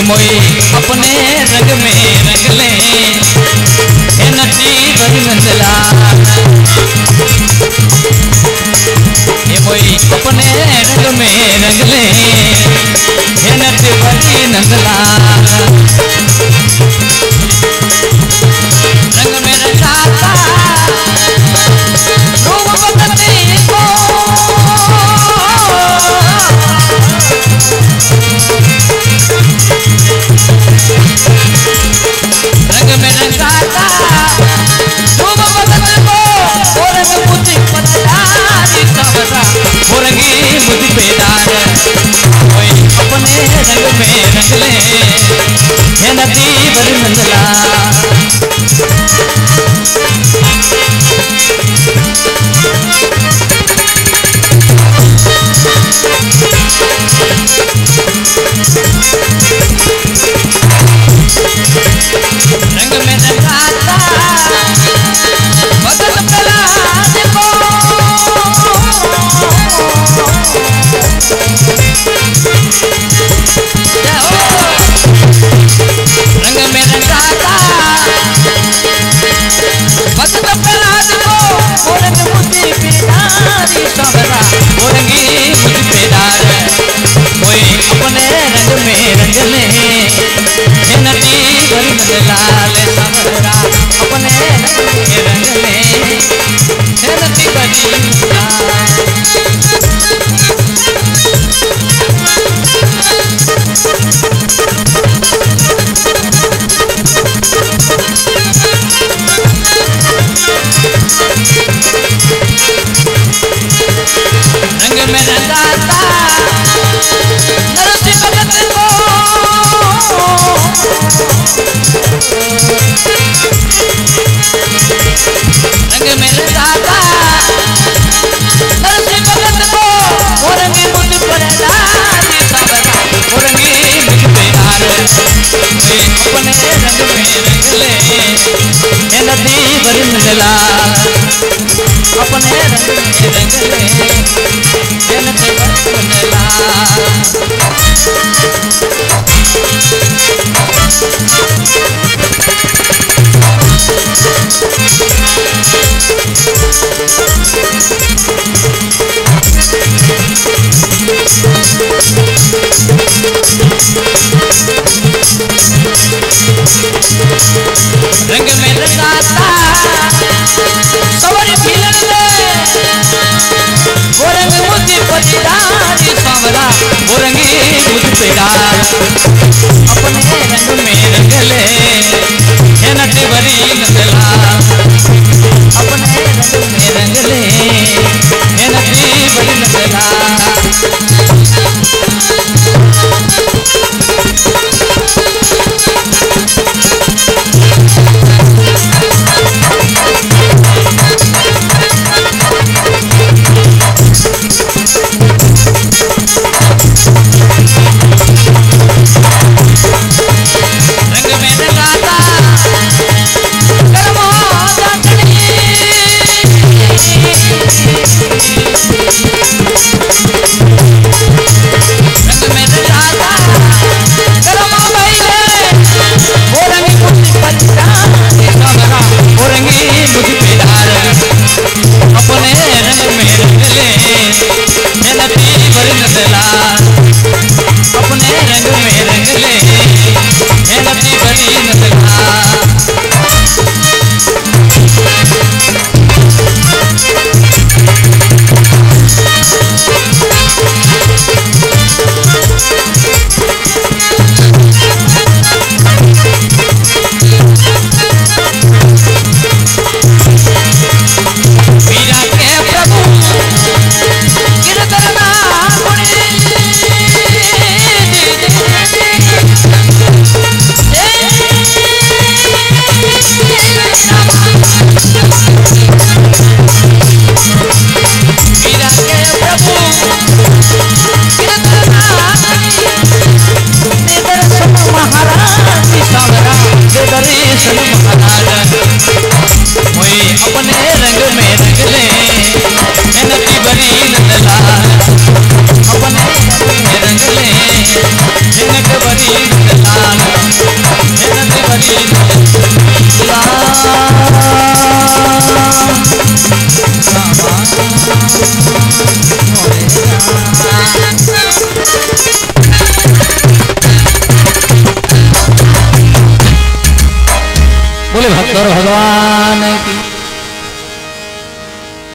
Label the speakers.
Speaker 1: मोई अपने रंग में रंग ले हे नदी भरी नंदला हे मोई अपने रंग में रंग ले हे नदी भरी नंदला रंग में रंगाता रूप बदलते को रंग में रंगाता रूप बदल को रंग मुझ पदारी सबरा रंगी मुझ पेदार कोई अपने रंग में रंग ले हे नदी भर नंदला रंग में रंगाता बदल पला देखो रंग में रंगाता बदल पला देखो रंग मुझे पेदारी सबरा रंगी मुझ पेदार कोई अपने रंग में रंग ले हे नदी भरी नंदलाल सबरा अपने रंग में रंग ले हे नदी भरी रंग में रंगाता नरसी भगत को रंग में रंगाता नरसी भगत को रंगी मुझ पर लाली सबरा रंगी मुझ पे हार अपने रंग में रंग ले हे नदी भरी नंदला अपने रंग में रंग ले हे नदी भरी नंदला रंग में रंगाता सवर खिलन ले रंग मुझ पदारी सांवरा रंगी मुझ पेदार अपने रंग में रंग ले हे नदी भरी नंदला अपने रंग में रंग ले हे नदी भरी नंदला भगवान